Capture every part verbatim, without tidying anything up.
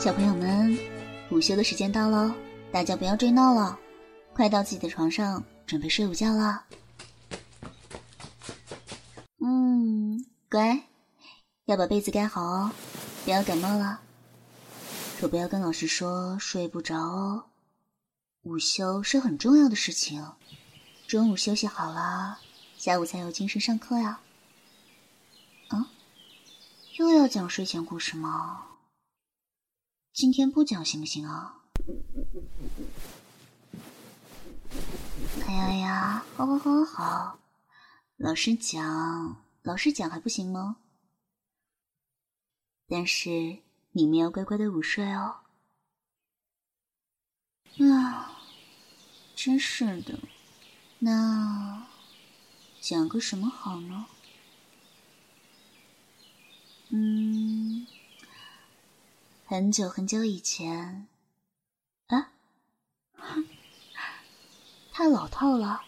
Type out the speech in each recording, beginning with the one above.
小朋友们，午休的时间到喽，大家不要追闹了，快到自己的床上准备睡午觉啦。嗯，乖，要把被子盖好哦，不要感冒了。可不要跟老师说睡不着哦，午休是很重要的事情，中午休息好了，下午才有精神上课呀。啊，又要讲睡前故事吗？今天不讲行不行啊？哎呀呀，好好好好，老师讲，老师讲还不行吗？但是你们要乖乖的午睡哦。啊，真是的，那讲个什么好呢？嗯，很久很久以前，啊，太老套了。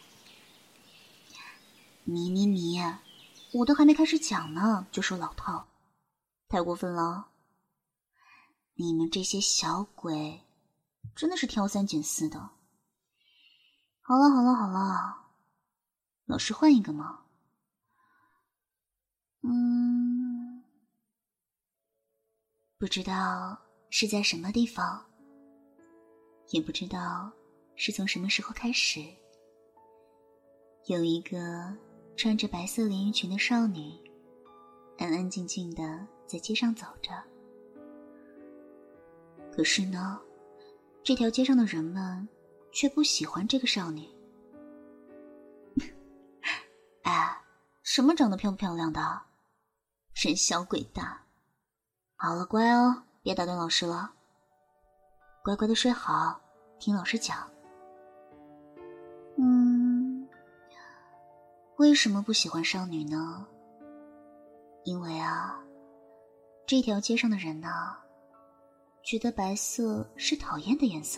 你你你，我都还没开始讲呢，就说老套，太过分了。你们这些小鬼，真的是挑三拣四的。好了好了好了，老师换一个嘛。嗯，不知道是在什么地方，也不知道是从什么时候开始，有一个穿着白色连衣裙的少女，安安静静的在街上走着。可是呢，这条街上的人们却不喜欢这个少女。哎，什么长得漂不漂亮的？真小鬼大。好了，乖哦，别打断老师了，乖乖的睡好，听老师讲。嗯，为什么不喜欢少女呢？因为啊，这条街上的人呢，觉得白色是讨厌的颜色。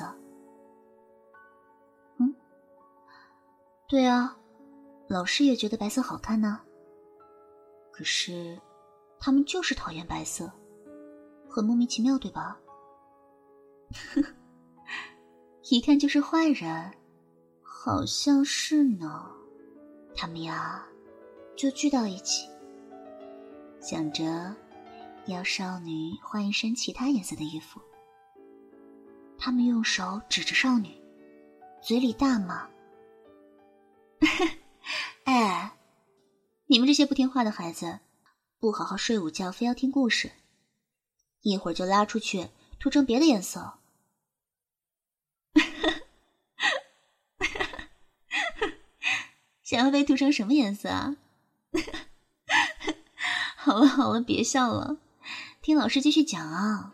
嗯，对啊，老师也觉得白色好看呢。可是他们就是讨厌白色，很莫名其妙，对吧？一看就是坏人，好像是呢。他们呀，就聚到一起，想着要少女换一身其他颜色的衣服。他们用手指着少女，嘴里大骂：哎，你们这些不听话的孩子，不好好睡午觉，非要听故事，一会儿就拉出去涂成别的颜色。想要被涂成什么颜色啊？好了好了，别笑了，听老师继续讲啊。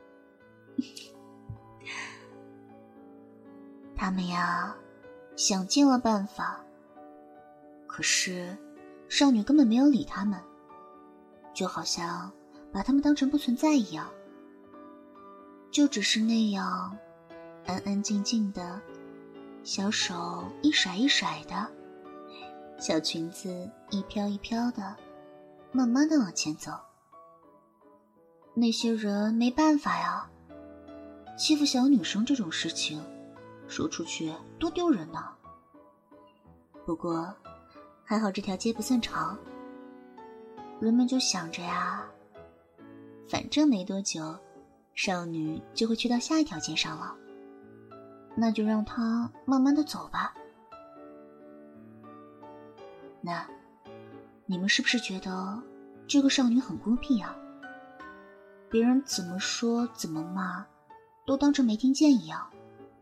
他们呀，想尽了办法，可是少女根本没有理他们，就好像把他们当成不存在一样，就只是那样安安静静的，小手一甩一甩的，小裙子一飘一飘的，慢慢的往前走。那些人没办法呀，欺负小女生这种事情说出去多丢人呢。不过还好这条街不算长，人们就想着呀，反正没多久少女就会去到下一条街上了，那就让她慢慢的走吧。那你们是不是觉得这个少女很孤僻啊？别人怎么说怎么骂都当成没听见一样，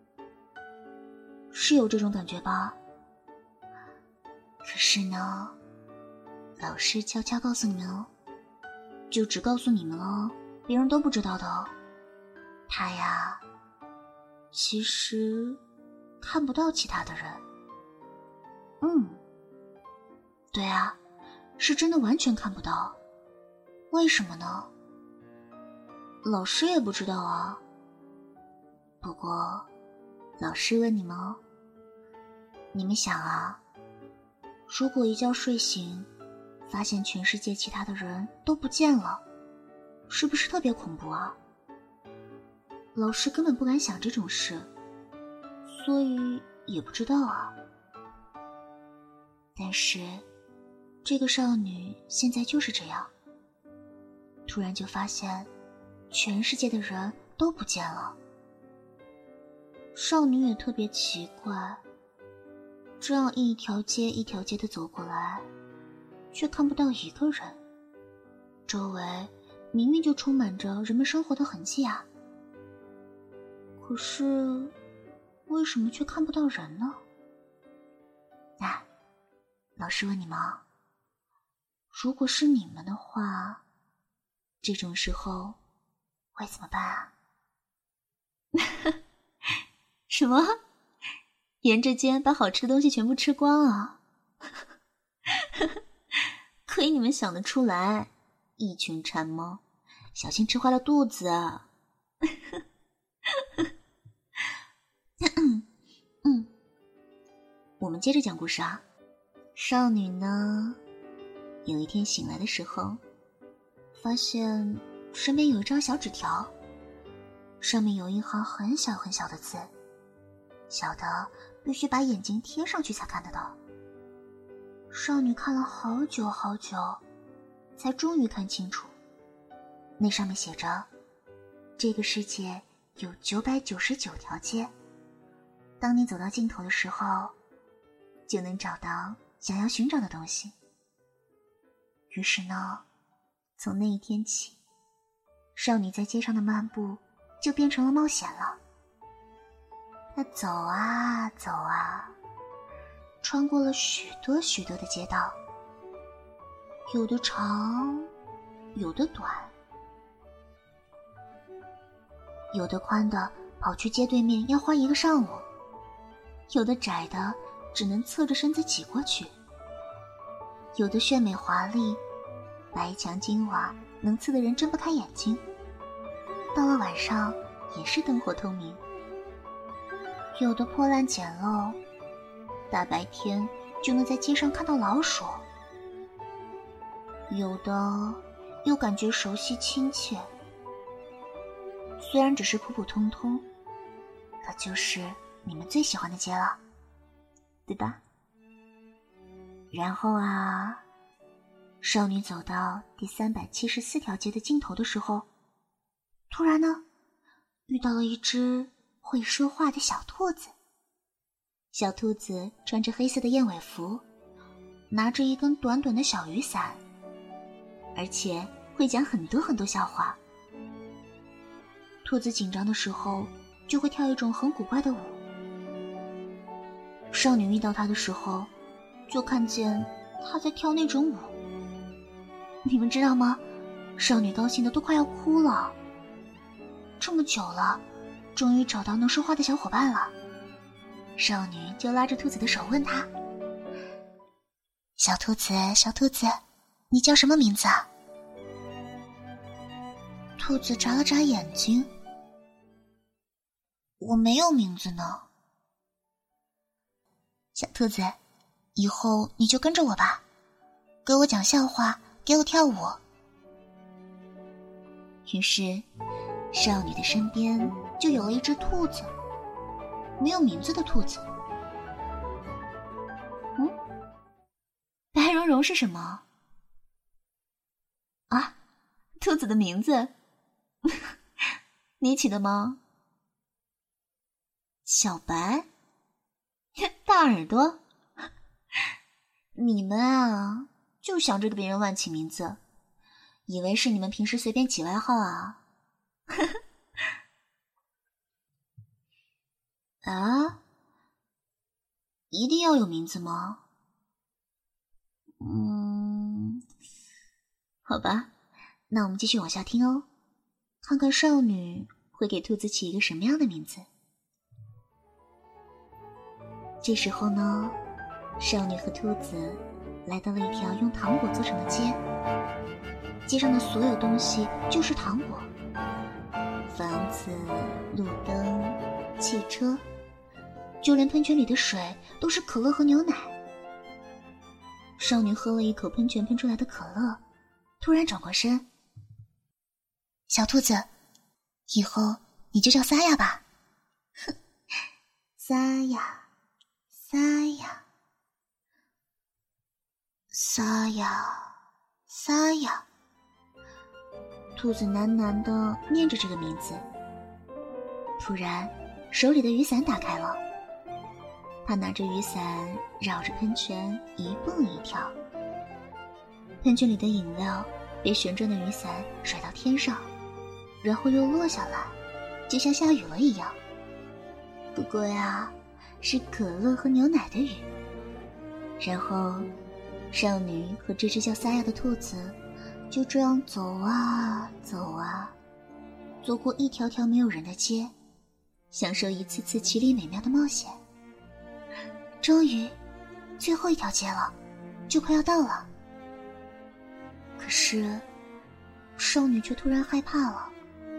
是有这种感觉吧？可是呢，老师悄悄告诉你们哦，就只告诉你们哦，别人都不知道的哦。她呀，其实看不到其他的人。嗯，对啊，是真的完全看不到。为什么呢？老师也不知道啊。不过老师问你们哦，你们想啊，如果一觉睡醒发现全世界其他的人都不见了，是不是特别恐怖啊？ 老师根本不敢想这种事，所以也不知道啊。但是这个少女现在就是这样，突然就发现全世界的人都不见了。少女也特别奇怪，这样一条街一条街的走过来，却看不到一个人，周围明明就充满着人们生活的痕迹啊。可是为什么却看不到人呢？啊，老师问你们，如果是你们的话，这种时候会怎么办啊？什么？沿着街把好吃的东西全部吃光啊？亏你们想得出来，一群馋猫，小心吃坏了肚子啊！嗯，我们接着讲故事啊。少女呢，有一天醒来的时候，发现身边有一张小纸条，上面有一行很小很小的字，小的必须把眼睛贴上去才看得到。少女看了好久好久，才终于看清楚。那上面写着，这个世界有九百九十九条街，当你走到尽头的时候，就能找到想要寻找的东西。于是呢，从那一天起，少女在街上的漫步就变成了冒险了。她走啊走啊，穿过了许多许多的街道，有的长，有的短，有的宽的跑去街对面要花一个上午，有的窄的只能侧着身子挤过去，有的炫美华丽，白墙金瓦能刺得人睁不开眼睛，到了晚上也是灯火通明。有的破烂简陋，大白天就能在街上看到老鼠，有的又感觉熟悉亲切。虽然只是普普通通，可就是你们最喜欢的街了，对吧？然后啊，少女走到第三百七十四条街的尽头的时候，突然呢，遇到了一只会说话的小兔子。小兔子穿着黑色的燕尾服，拿着一根短短的小雨伞，而且会讲很多很多笑话。兔子紧张的时候就会跳一种很古怪的舞。少女遇到它的时候，就看见它在跳那种舞。你们知道吗？少女高兴的都快要哭了。这么久了，终于找到能说话的小伙伴了。少女就拉着兔子的手问他：小兔子，小兔子，你叫什么名字啊？兔子眨了眨眼睛：我没有名字呢。小兔子，以后你就跟着我吧，给我讲笑话，给我跳舞。于是少女的身边就有了一只兔子，没有名字的兔子。嗯，白蓉蓉是什么啊？兔子的名字你起的吗？小白，大耳朵，你们啊，就想着给别人乱起名字，以为是你们平时随便起外号啊？啊，一定要有名字吗？嗯，好吧，那我们继续往下听哦，看看少女会给兔子起一个什么样的名字。这时候呢，少女和兔子来到了一条用糖果做成的街，街上的所有东西就是糖果，房子、路灯、汽车，就连喷泉里的水都是可乐和牛奶。少女喝了一口喷泉喷出来的可乐，突然转过身：小兔子，以后你就叫撒亚吧。哼，撒亚，撒亚，撒亚，撒亚。兔子喃喃地念着这个名字。突然，手里的雨伞打开了。他拿着雨伞绕着喷泉一蹦一跳。喷泉里的饮料被旋转的雨伞甩到天上，然后又落下来，就像下雨了一样。不过呀，是可乐和牛奶的雨。然后，少女和这只叫撒亚的兔子就这样走啊走啊，走过一条条没有人的街，享受一次次绮丽美妙的冒险。终于，最后一条街了，就快要到了。可是，少女却突然害怕了。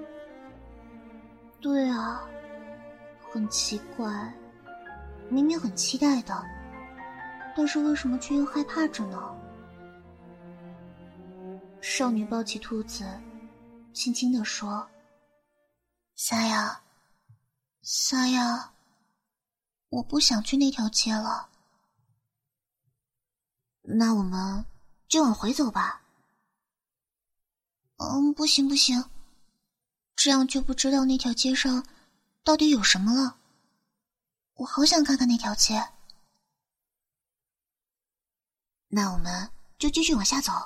对啊，很奇怪，明明很期待的，但是为什么却又害怕着呢？少女抱起兔子，轻轻地说：“撒亚，撒亚，我不想去那条街了。那我们就往回走吧。”嗯，不行不行，这样就不知道那条街上到底有什么了。我好想看看那条街。那我们就继续往下走。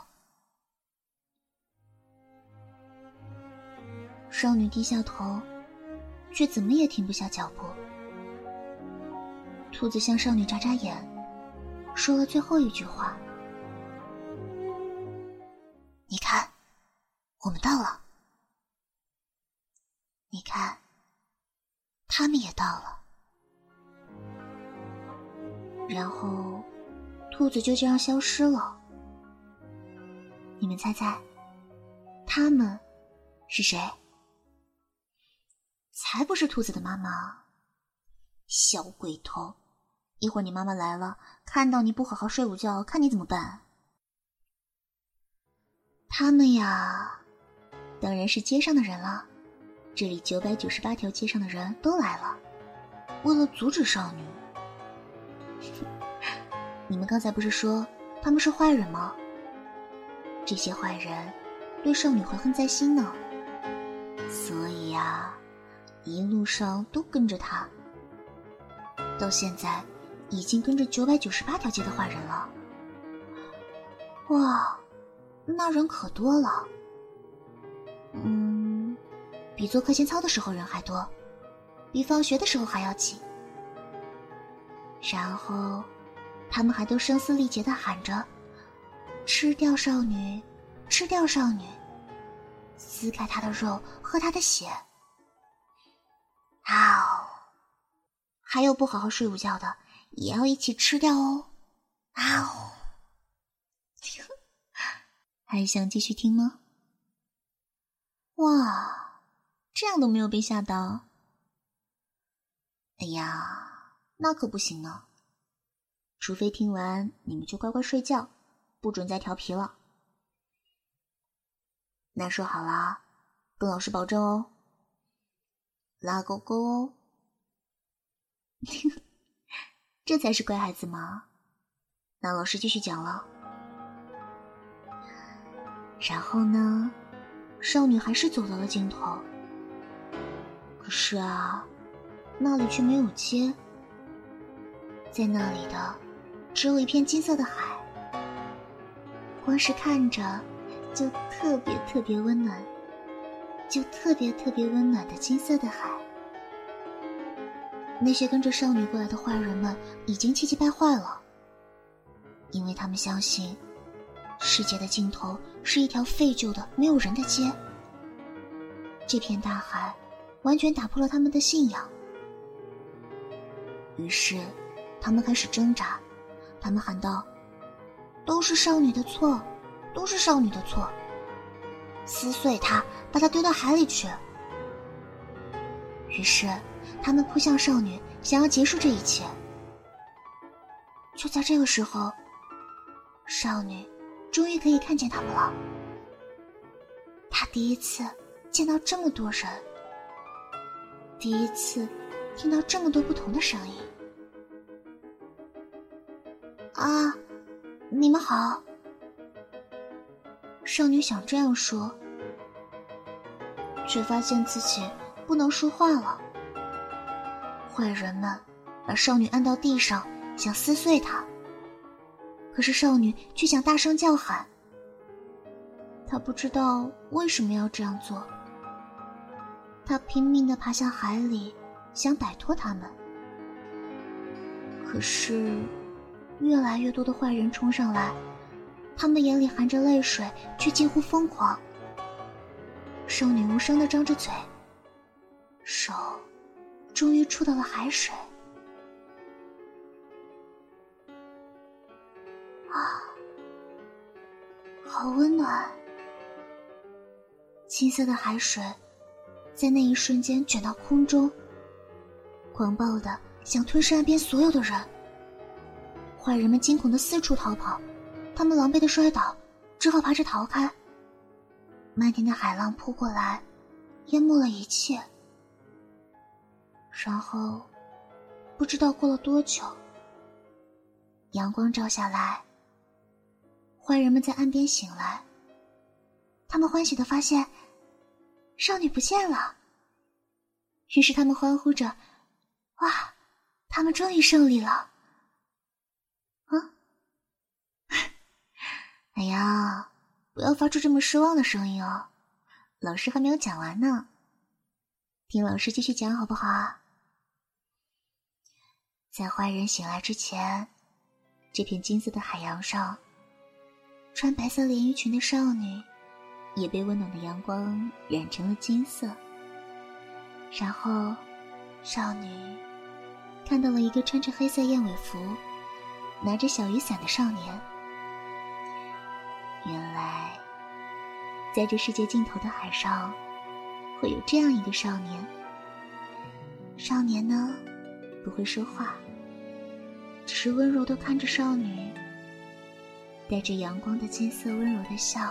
少女低下头，却怎么也停不下脚步。兔子向少女眨眨眼，说了最后一句话：“你看，我们到了。你看，他们也到了。”然后，兔子就这样消失了。你们猜猜，他们是谁？才不是兔子的妈妈！小鬼头，一会儿你妈妈来了，看到你不好好睡午觉，看你怎么办？他们呀，当然是街上的人了。这里九百九十八条街上的人都来了，为了阻止少女。你们刚才不是说他们是坏人吗？这些坏人对少女怀恨在心呢，所以呀，一路上都跟着他，到现在已经跟着九百九十八条街的坏人了。哇，那人可多了。嗯，比做课间操的时候人还多，比放学的时候还要挤。然后他们还都声嘶力竭地喊着：“吃掉少女，吃掉少女，撕开她的肉，喝她的血。”嗷！还有不好好睡午觉的，也要一起吃掉哦！嗷！还想继续听吗？哇，这样都没有被吓到？哎呀，那可不行呢。除非听完你们就乖乖睡觉，不准再调皮了。那说好了，跟老师保证哦。拉勾勾哦。这才是乖孩子嘛。那老师继续讲了。然后呢，少女还是走到了尽头。可是啊，那里却没有街，在那里的只有一片金色的海，光是看着就特别特别温暖，就特别特别温暖的金色的海。那些跟着少女过来的坏人们已经气急败坏了，因为他们相信世界的尽头是一条废旧的没有人的街。这片大海完全打破了他们的信仰。于是他们开始挣扎，他们喊道：“都是少女的错，都是少女的错，撕碎她，把她丢到海里去。”于是他们扑向少女，想要结束这一切。就在这个时候，少女终于可以看见他们了。她第一次见到这么多人， 第一次听到这么多不同的声音。啊，你们好。少女想这样说，却发现自己不能说话了。坏人们把少女按到地上，想撕碎她，可是少女却想大声叫喊。她不知道为什么要这样做，她拼命地爬向海里，想摆脱他们。可是越来越多的坏人冲上来，他们眼里含着泪水，却几乎疯狂。少女无声地张着嘴，手终于触到了海水。啊，好温暖！青色的海水在那一瞬间卷到空中，狂暴的想吞噬岸边所有的人。坏人们惊恐的四处逃跑，他们狼狈的摔倒，只好爬着逃开。漫天的海浪扑过来，淹没了一切。然后不知道过了多久，阳光照下来，坏人们在岸边醒来。他们欢喜地发现少女不见了，于是他们欢呼着，哇，他们终于胜利了。啊，哎呀，不要发出这么失望的声音哦，老师还没有讲完呢，听老师继续讲好不好啊？在坏人醒来之前，这片金色的海洋上，穿白色连衣裙的少女也被温暖的阳光染成了金色。然后少女看到了一个穿着黑色燕尾服拿着小雨伞的少年。原来在这世界尽头的海上会有这样一个少年。少年呢，不会说话，只是温柔地看着少女，带着阳光的金色温柔的笑。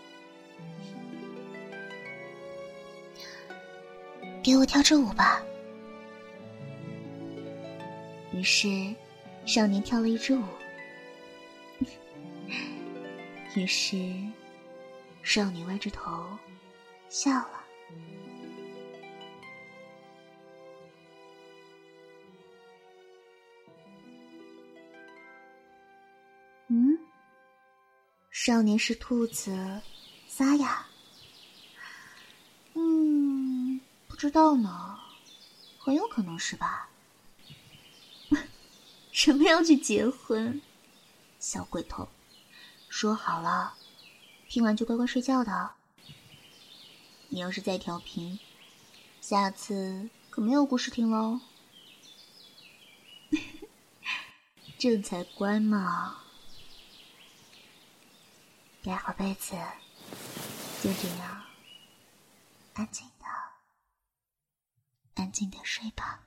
给我跳支舞吧。于是少年跳了一支舞。于是少女歪着头笑了。嗯，少年是兔子撒亚。嗯，不知道呢，很有可能是吧。什么要去结婚？小鬼头，说好了，听完就乖乖睡觉的。你要是再调皮，下次可没有故事听喽。这才乖嘛。盖好被子，就这样安静的安静的睡吧。